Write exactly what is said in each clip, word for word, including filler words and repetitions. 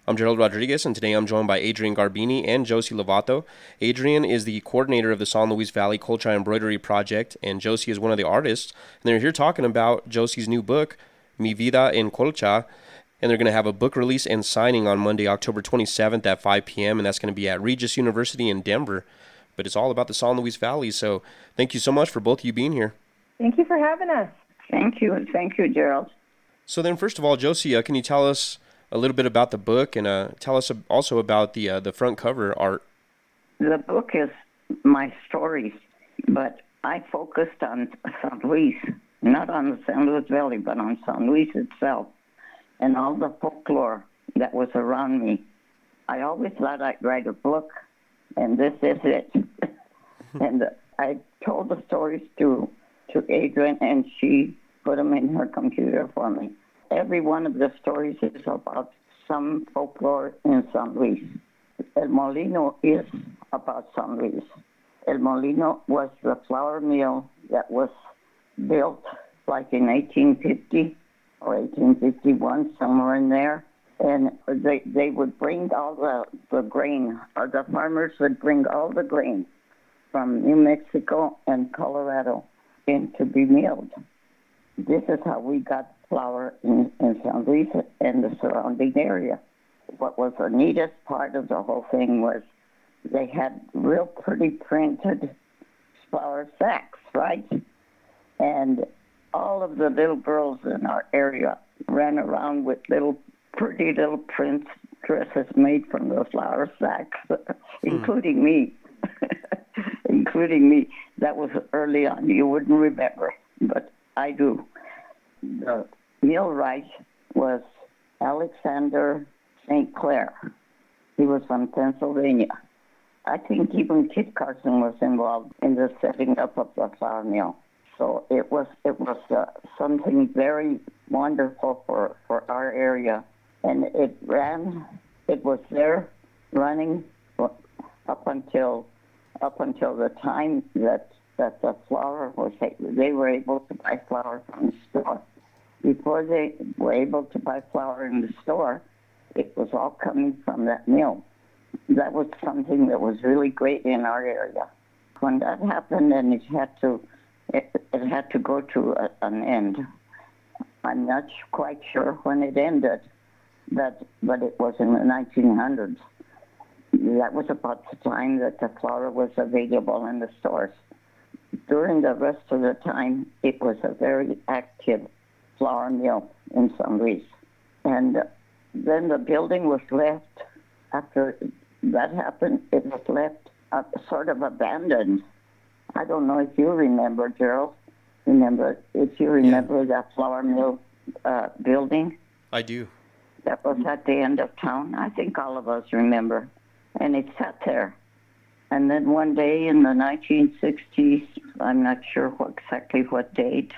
I'm Gerald Rodriguez, and today I'm joined by Adrian Garbini and Josie Lovato. Adrian is the coordinator of the San Luis Valley Colcha Embroidery Project, and Josie is one of the artists. And they're here talking about Josie's new book, Mi Vida en Colcha, and they're going to have a book release and signing on Monday, October twenty-seventh at five p.m., and that's going to be at Regis University in Denver. But it's all about the San Luis Valley, so thank you so much for both of you being here. Thank you for having us. Thank you, and thank you, Gerald. So then, first of all, Josie, uh, can you tell us a little bit about the book, and uh, tell us also about the uh, the front cover art? The book is my stories, but I focused on San Luis, not on the San Luis Valley, but on San Luis itself, and all the folklore that was around me. I always thought I'd write a book, and this is it. And I told the stories to, to Adrian, and she put them in her computer for me. Every one of the stories is about some folklore in San Luis. El Molino is about San Luis. El Molino was the flour mill that was built like in eighteen fifty or eighteen fifty-one, somewhere in there. And they they would bring all the, the grain, or the farmers would bring all the grain from New Mexico and Colorado in to be milled. This is how we got flour in, in San Luis and the surrounding area. What was the neatest part of the whole thing was they had real pretty printed flour sacks, right? And all of the little girls in our area ran around with little pretty little print dresses made from the flour sacks, including me. including me. That was early on. You wouldn't remember, but I do. The millwright was Alexander Saint Clair. He was from Pennsylvania. I think even Kit Carson was involved in the setting up of the flour mill. So it was it was uh, something very wonderful for, for our area. And it ran, it was there running up until up until the time that that the flour was, they were able to buy flour from the store. Before they were able to buy flour in the store, it was all coming from that mill. That was something that was really great in our area. When that happened, and it had to, it, it had to go to a, an end. I'm not quite sure when it ended, but but it was in the nineteen hundreds. That was about the time that the flour was available in the stores. During the rest of the time, it was a very active flour mill in San Luis. And then the building was left, after that happened, it was left uh, sort of abandoned. I don't know if you remember, Gerald, remember, if you remember yeah. that flour mill uh, building. I do. That was at the end of town. I think all of us remember. And it sat there. And then one day in the nineteen sixties, I'm not sure what, exactly what date,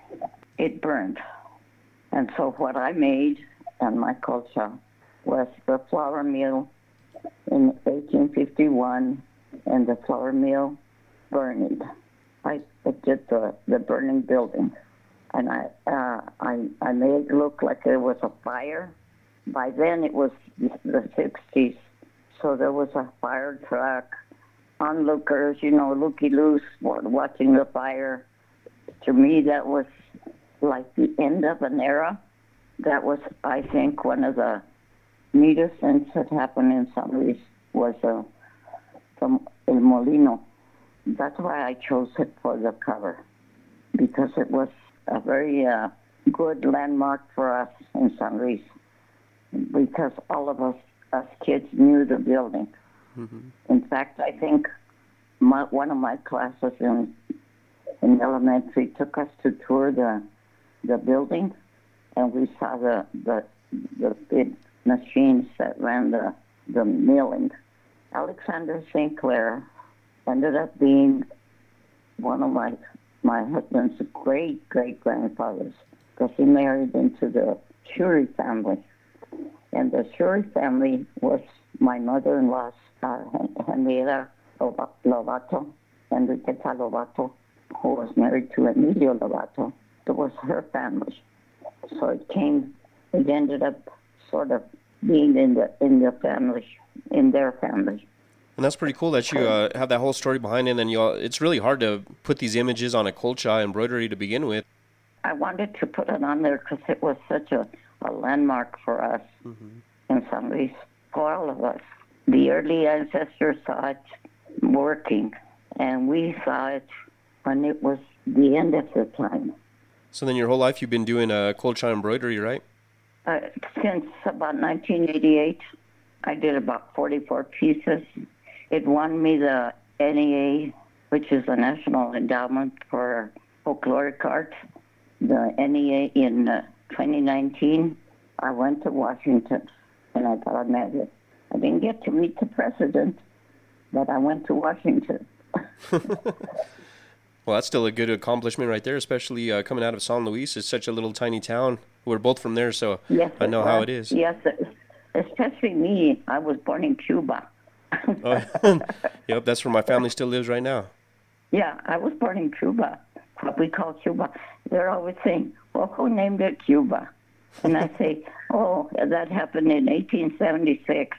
it burned. And so what I made and my culture was the flour mill in eighteen fifty-one and the flour mill burning. I, I did the, the burning building. And I, uh, I, I made it look like there was a fire. By then it was the sixties, so there was a fire truck, onlookers, you know, looky-loos, watching the fire. To me, that was like the end of an era. That was, I think, one of the neatest things that happened in San Luis was uh, from El Molino. That's why I chose it for the cover, because it was a very uh, good landmark for us in San Luis, because all of us, us kids knew the building. Mm-hmm. In fact, I think my, one of my classes in in elementary took us to tour the the building, and we saw the the, the big machines that ran the, the milling. Alexander Saint Clair ended up being one of my my husband's great great grandfathers, because he married into the Shuri family. And the Shuri family was my mother-in-law's, uh, Henrietta Lovato, Enriqueta Lovato, who was married to Emilio Lovato. It was her family. So it came, it ended up sort of being in the in the family, in their family. And that's pretty cool that you uh, have that whole story behind it. And then you, all, it's really hard to put these images on a colcha embroidery to begin with. I wanted to put it on there because it was such a, a landmark for us mm-hmm. in San Luis, for all of us. The early ancestors saw it working, and we saw it when it was the end of the time. So then your whole life you've been doing uh, colcha embroidery, right? Uh, since about nineteen eighty-eight, I did about forty-four pieces. It won me the N E A, which is the National Endowment for Folkloric Art, the N E A in uh, twenty nineteen. I went to Washington, and I thought I met it. I didn't get to meet the president, but I went to Washington. Well, that's still a good accomplishment right there, especially uh, coming out of San Luis. It's such a little tiny town. We're both from there, so yes, I know how it is. Yes, especially me. I was born in Cuba. Oh, yep, that's where my family still lives right now. Yeah, I was born in Cuba, what we call Cuba. They're always saying, well, who named it Cuba? And I say, oh, that happened in eighteen seventy-six.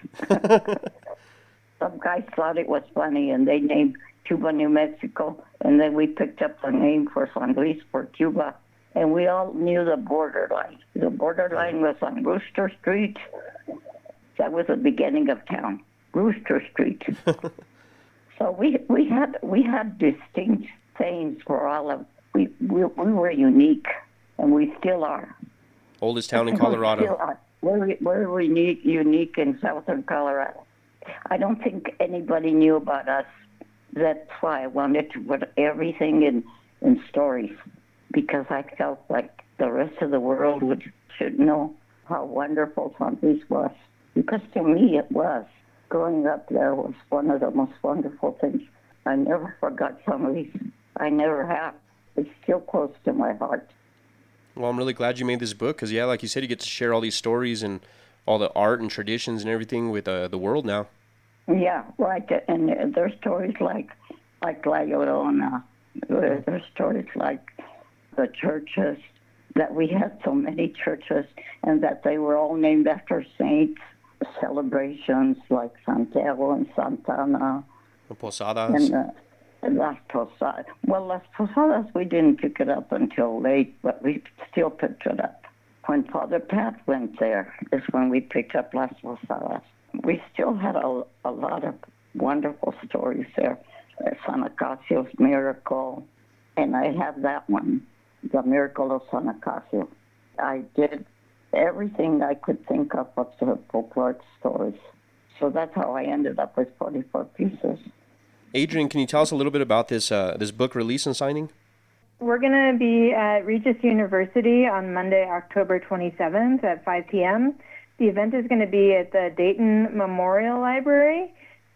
Some guys thought it was funny, and they named Cuba, New Mexico, and then we picked up the name for San Luis for Cuba, and we all knew the borderline. The borderline was on Rooster Street. That was the beginning of town, Rooster Street. So we we had we had distinct things for all of we we, we were unique, and we still are. Oldest town in Colorado. We still are. We're we're unique unique in southern Colorado. I don't think anybody knew about us. That's why I wanted to put everything in, in stories, because I felt like the rest of the world would should know how wonderful San Luis was. Because to me it was. Growing up there was one of the most wonderful things. I never forgot San Luis. I never have. It's still close to my heart. Well, I'm really glad you made this book because, yeah, like you said, you get to share all these stories and all the art and traditions and everything with uh, the world now. Yeah, right. And there's stories like like La Llorona. There's stories like the churches, that we had so many churches and that they were all named after saints. Celebrations like Santiago and Santana. The Posadas. And uh, Las Posadas. Well, Las Posadas, we didn't pick it up until late, but we still picked it up. When Father Pat went there is when we picked up Las Posadas. We still had a, a lot of wonderful stories there. Uh, San Acasio's miracle, and I have that one, the miracle of San Acasio. I did everything I could think of of the folkloric stories. So that's how I ended up with forty-four pieces. Adrienne, can you tell us a little bit about this uh, this book release and signing? We're going to be at Regis University on Monday, October twenty-seventh at five p.m. The event is going to be at the Dayton Memorial Library,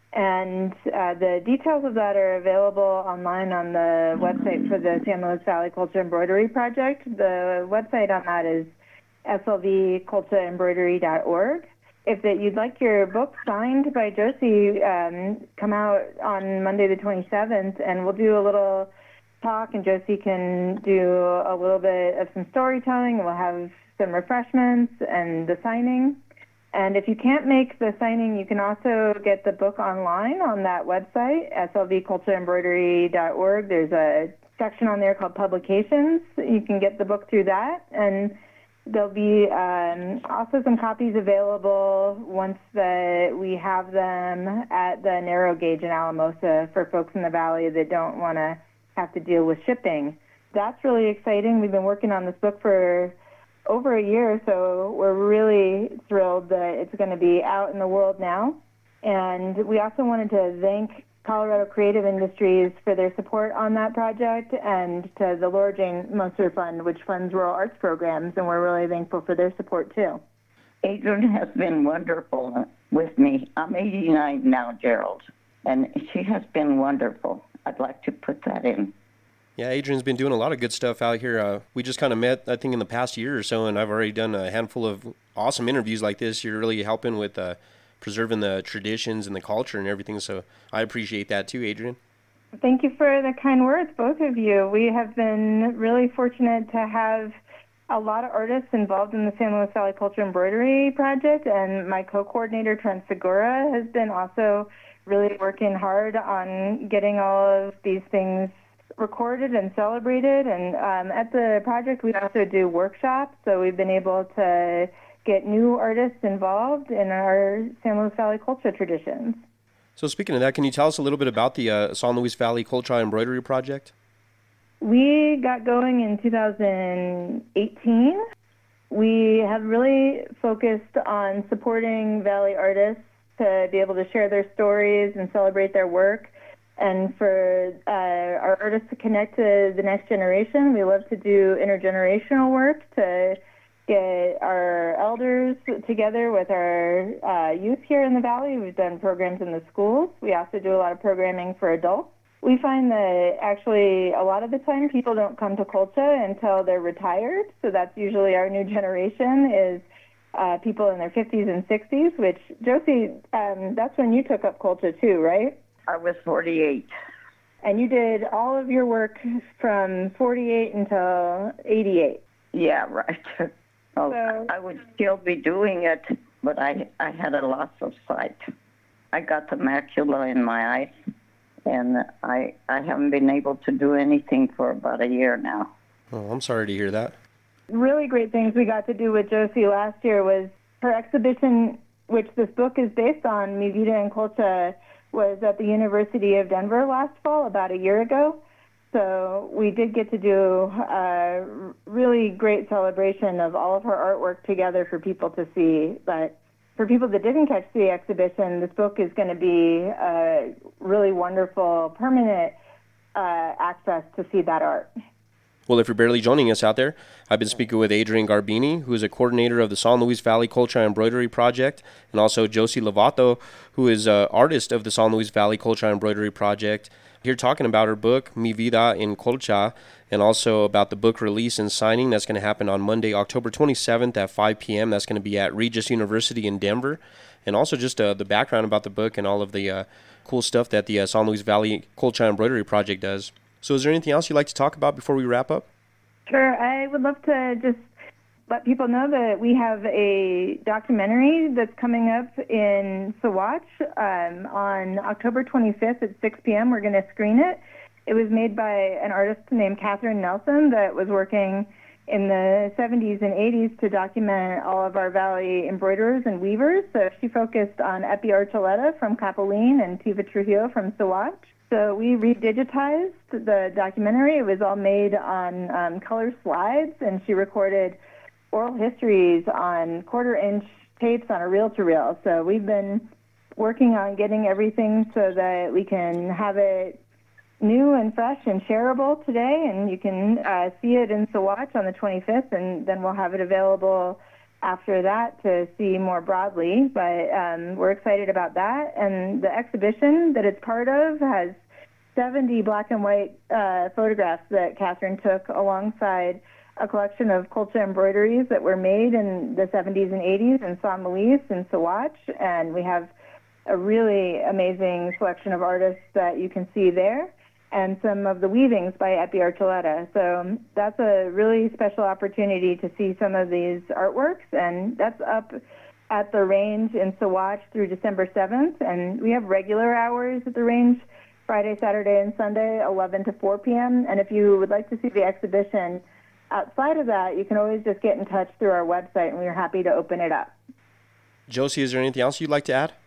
and uh, the details of that are available online on the website for the San Luis Valley Colcha Embroidery Project. The website on that is S L V colcha embroidery dot org. If that you'd like your book signed by Josie, um, come out on Monday the twenty-seventh, and we'll do a little talk, and Josie can do a little bit of some storytelling. We'll have some refreshments and the signing. And if you can't make the signing, you can also get the book online on that website, S L V colcha embroidery dot org. There's a section on there called Publications. You can get the book through that. And there'll be um, also some copies available once the, we have them at the Narrow Gauge in Alamosa for folks in the valley that don't want to have to deal with shipping. That's really exciting. We've been working on this book for over a year, so we're really thrilled that it's going to be out in the world now. And we also wanted to thank Colorado Creative Industries for their support on that project, and to the Laura Jane Munster Fund, which funds rural arts programs, and we're really thankful for their support too. Adrienne has been wonderful with me. I'm eighty-nine now, Gerald, and she has been wonderful. I'd like to put that in. Yeah, Adrienne's been doing a lot of good stuff out here. Uh, we just kind of met, I think, in the past year or so, and I've already done a handful of awesome interviews like this. You're really helping with uh, preserving the traditions and the culture and everything, so I appreciate that too, Adrienne. Thank you for the kind words, both of you. We have been really fortunate to have a lot of artists involved in the San Luis Valley Culture Embroidery Project, and my co-coordinator, Trent Segura, has been also really working hard on getting all of these things recorded and celebrated. And um, at the project, we also do workshops, so we've been able to get new artists involved in our San Luis Valley culture traditions. So speaking of that, can you tell us a little bit about the uh, San Luis Valley Culture Embroidery Project? We got going in two thousand eighteen. We have really focused on supporting Valley artists to be able to share their stories and celebrate their work, and for uh, our artists to connect to the next generation. We love to do intergenerational work to get our elders together with our uh, youth here in the Valley. We've done programs in the schools. We also do a lot of programming for adults. We find that actually a lot of the time people don't come to Colcha until they're retired. So that's usually our new generation is uh, people in their fifties and sixties, which, Josie, um, that's when you took up Colcha too, right? I was forty-eight. And you did all of your work from forty-eight until eighty-eight. Yeah, right. Oh, So- I would still be doing it, but I, I had a loss of sight. I got the macula in my eye, and I I haven't been able to do anything for about a year now. Oh, I'm sorry to hear that. Really great things we got to do with Josie last year was her exhibition, which this book is based on, Mi Vida en Colcha, was at the University of Denver last fall, about a year ago. So we did get to do a really great celebration of all of her artwork together for people to see. But for people that didn't catch the exhibition, this book is going to be a really wonderful, permanent uh, access to see that art. Well, if you're barely joining us out there, I've been speaking with Adrian Garbini, who is a coordinator of the San Luis Valley Culture Embroidery Project, and also Josie Lovato, who is an artist of the San Luis Valley Culture Embroidery Project. Here talking about her book, Mi Vida en Colcha, and also about the book release and signing that's going to happen on Monday, October twenty-seventh at five p.m. That's going to be at Regis University in Denver. And also just uh, the background about the book and all of the uh, cool stuff that the uh, San Luis Valley Culture Embroidery Project does. So is there anything else you'd like to talk about before we wrap up? Sure. I would love to just let people know that we have a documentary that's coming up in Saguache um, on October twenty-fifth at six p.m. We're going to screen it. It was made by an artist named Catherine Nelson that was working in the seventies and eighties to document all of our Valley embroiderers and weavers. So she focused on Epi Archuleta from Capilene and Tiva Trujillo from Saguache. So we redigitized the documentary. It was all made on um, color slides, and she recorded oral histories on quarter-inch tapes on a reel-to-reel. So we've been working on getting everything so that we can have it new and fresh and shareable today, and you can uh, see it in Saguache on the twenty-fifth, and then we'll have it available after that to see more broadly. But um, we're excited about that. And the exhibition that it's part of has seventy black and white uh, photographs that Catherine took alongside a collection of Colcha embroideries that were made in the seventies and eighties in San Luis and Saguache. And we have a really amazing selection of artists that you can see there, and some of the weavings by Epi Archuleta. So that's a really special opportunity to see some of these artworks, and that's up at the Range in Saguache through December seventh. And we have regular hours at the Range, Friday, Saturday, and Sunday, eleven to four p.m. And if you would like to see the exhibition outside of that, you can always just get in touch through our website, and we're happy to open it up. Josie, is there anything else you'd like to add?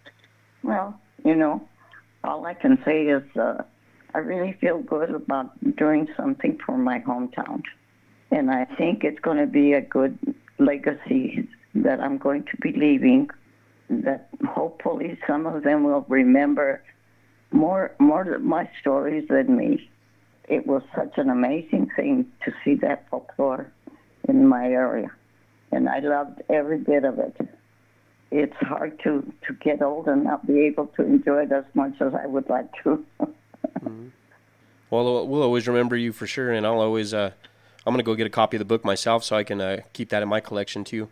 Well, you know, all I can say is uh, I really feel good about doing something for my hometown. And I think it's going to be a good legacy that I'm going to be leaving, that hopefully some of them will remember more, more of my stories than me. It was such an amazing thing to see that folklore in my area. And I loved every bit of it. It's hard to, to get old and not be able to enjoy it as much as I would like to. Mm-hmm. Well, we'll always remember you for sure, and I'll always, uh, I'm going to go get a copy of the book myself so I can uh, keep that in my collection too.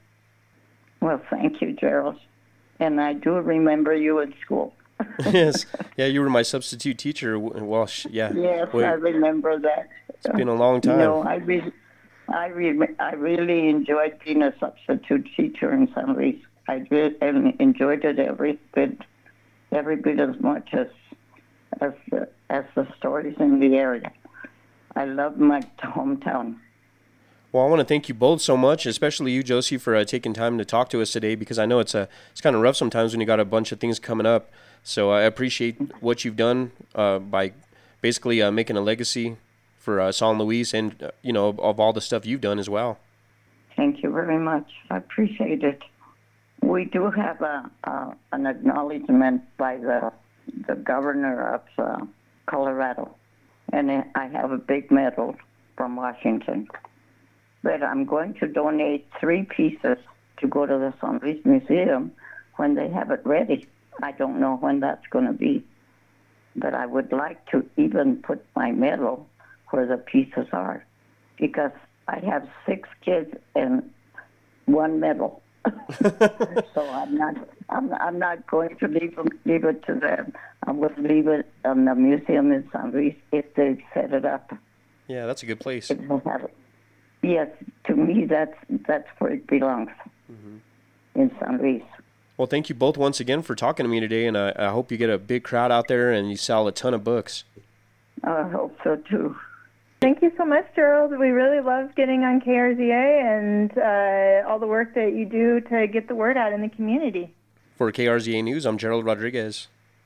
Well, thank you, Gerald. And I do remember you in school. Yes. Yeah, you were my substitute teacher. Well, sh- yeah. Yes, Wait, I remember that. It's been a long time. No, I, re- I, re- I really enjoyed being a substitute teacher in San Luis. I re- enjoyed it every bit, every bit as much as as the, as the stories in the area. I love my hometown. Well, I want to thank you both so much, especially you, Josie, for uh, taking time to talk to us today, because I know it's a it's kind of rough sometimes when you got a bunch of things coming up. So I appreciate what you've done uh, by basically uh, making a legacy for uh, San Luis, and uh, you know, of all the stuff you've done as well. Thank you very much. I appreciate it. We do have a, a an acknowledgement by the the governor of uh, Colorado, and I have a big medal from Washington. But I'm going to donate three pieces to go to the San Luis Museum when they have it ready. I don't know when that's going to be, but I would like to even put my medal where the pieces are, because I have six kids and one medal. So I'm not, I'm, I'm not going to leave, them, leave it to them. I'm going to leave it in the museum in San Luis if they set it up. Yeah, that's a good place. If they have it. Yes, to me, that's that's where it belongs, mm-hmm. in San Luis. Well, thank you both once again for talking to me today, and I, I hope you get a big crowd out there and you sell a ton of books. I hope so, too. Thank you so much, Gerald. We really love getting on K R Z A and uh, all the work that you do to get the word out in the community. For K R Z A News, I'm Gerald Rodriguez.